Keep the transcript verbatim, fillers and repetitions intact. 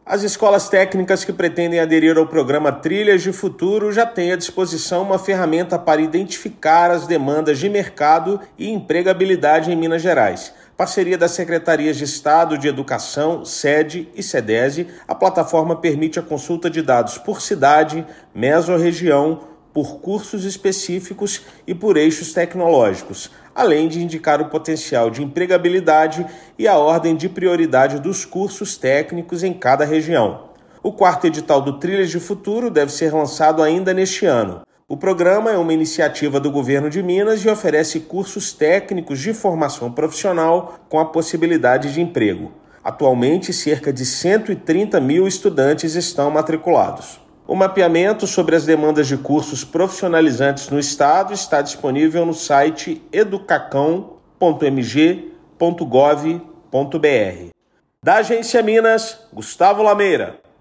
As escolas técnicas que pretendem aderir ao programa Trilhas de Futuro já têm à disposição uma ferramenta para identificar as demandas de mercado e empregabilidade em Minas Gerais. Parceria das Secretarias de Estado de Educação, SEDE e SEDESE, a plataforma permite a consulta de dados por cidade, mesorregião, por cursos específicos e por eixos tecnológicos, além de indicar o potencial de empregabilidade e a ordem de prioridade dos cursos técnicos em cada região. O quarto edital do Trilhas de Futuro deve ser lançado ainda neste ano. O programa é uma iniciativa do governo de Minas e oferece cursos técnicos de formação profissional com a possibilidade de emprego. Atualmente, cerca de cento e trinta mil estudantes estão matriculados. O mapeamento sobre as demandas de cursos profissionalizantes no estado está disponível no site educacão ponto m g ponto gov ponto b r. Da Agência Minas, Gustavo Lameira.